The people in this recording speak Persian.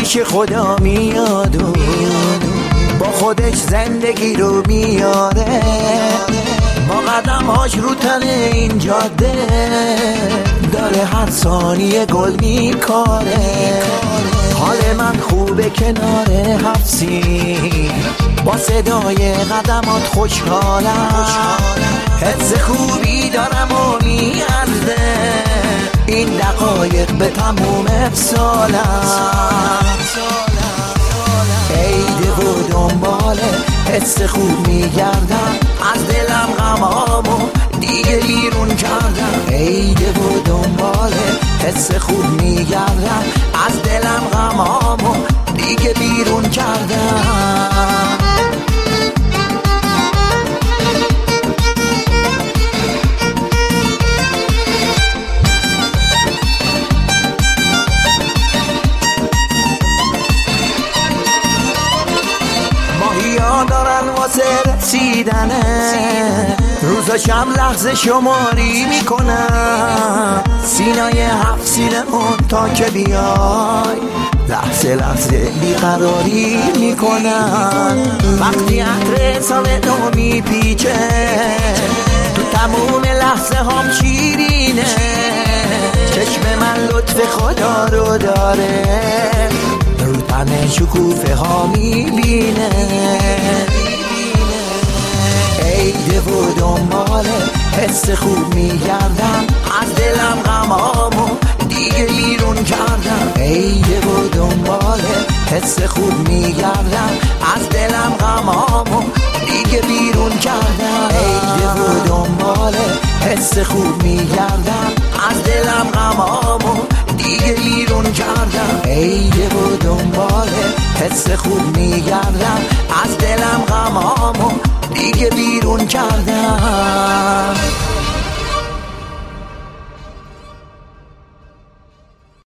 پیش خدا میاد و با خودش زندگی رو میاره، با قدم‌هاش رو تن این جاده داره هر ثانیه گل میکاره. حال من خوبه کنار حفظی، با صدای قدمات خوشحالم، حس خوبی دارم و میارزه این دقایق به تموم افسالم. عیده و دنباله حس خوب میگردم، از دلم غمامو دیگه بیرون کردم. عیده و دنباله حس خوب میگردم، از دلم غمامو دیگه بیرون کردم. ماهیا دارن واسه رسیدنه، روزاشم لحظه شماری میکنم، سینای هفت سینمون تا که بیای لحظه لحظه بیقراری میکنم. وقتی عطر سال نو میپیچه تو تموم لحظه هم شیرینه، چشم من لطف خدا رو داره، رو تن شکوفه ها میبینه. عیده و دنباله حس خوب میگردم، از دلم غمامو دیگه بیرون کردم. عیده و دنباله حس خوب میگردم، از دلم غمامو دیگه بیرون کردم. عیده و دنباله حس خوب میگردم، از دلم غمامو دیگه بیرون کردم. عیده و دنباله حس خوب میگردم، از دلم غمامو دیگه بیرون کردم.